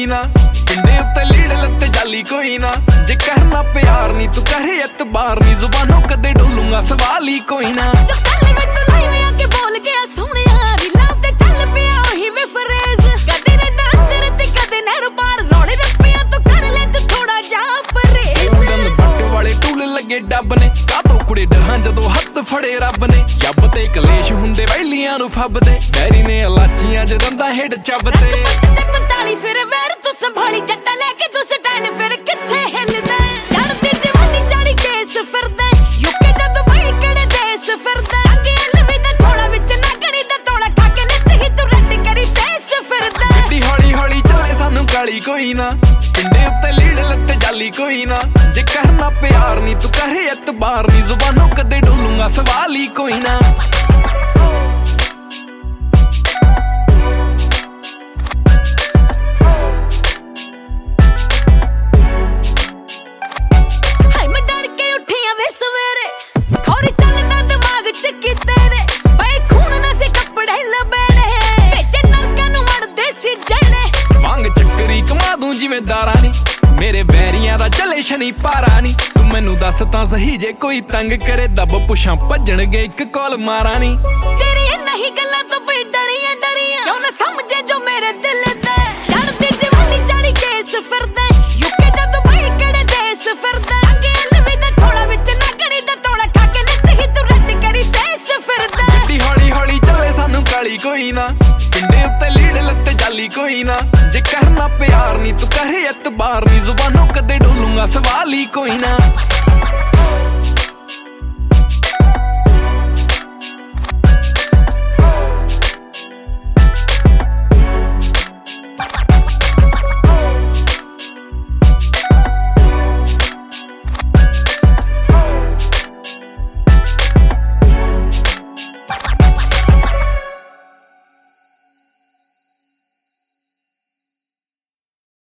कोई ना, पिंडे उत्ते लीड़ लत्ते जाली कोई ना। जे करना प्यार नी तू करे एतबार नी, जुबानों कदे डोलूंगा सवाल ही कोई ना। जो गल में तू लाई होया के बोल गया सोहणिया, रीलां ते चल पिया ओही वे फरेज। कदे रहंदा अंदर ते कदे नहर पार, रौले रप्पियां तू कर ले तू थोड़ा जा परहेज। उड़न बट वाले टूल लगे डब ने, कातों कुड़े डरां जदों हत्थ फड़े रब ने। जब ते कलेश हुंदे वैलियां नूं फबदे, डैरी ने इलाचियां च रंदा हेड चबदे। 45 फिर वैर तू संभाली, जट्टा लेके तू स्टैंड फिर किथे हिलदा। चढ़दी जवानी 40 केस फिरदा, यूके जा दुबई केड़े देश फिरदा। अंगे लवी दा थोड़ा विच नागणी दा तोड़ा, खा के नित ही तू रद्द करी फेस फिरदा। गड्डी हौली हौली चले सानू काली कोई ना, पिंडे उत्ते लीड़ लत्ते जाली कोई ना। जे करना प्यार नी तू करे एतबार नी, जुबानों कदे डोलूंगा सवाल ही कोई ना। जिम्मेदारा नी मेरे बैरियां दा चले शनि पारा नी, तू मैनू दस तां सही जे कोई तंग करे, दब पुछां भज्जणगे इक कॉल मारा नी। तेरी नहीं गल्लां तो बई डरियां डरियां, क्यों ना समझे जो मेरे दिल दा। चढ़दी जवानी 40 केस फिरदा, यूके जा दुबई केड़े देश फिरदा। अंगे लवी दा थोड़ा विच नागणी दा तोड़ा, खा के नित ही तू रद्द करी फेस फिरदा। गड्डी हौली हौली चले सानू काली कोई ना, पिंडे उत्ते लीड़ लत्ते जाली कोई ना। जे करना प्यार नी तू करे एतबार नी, जुबानों कदे डोलूंगा सवाल ही कोई ना।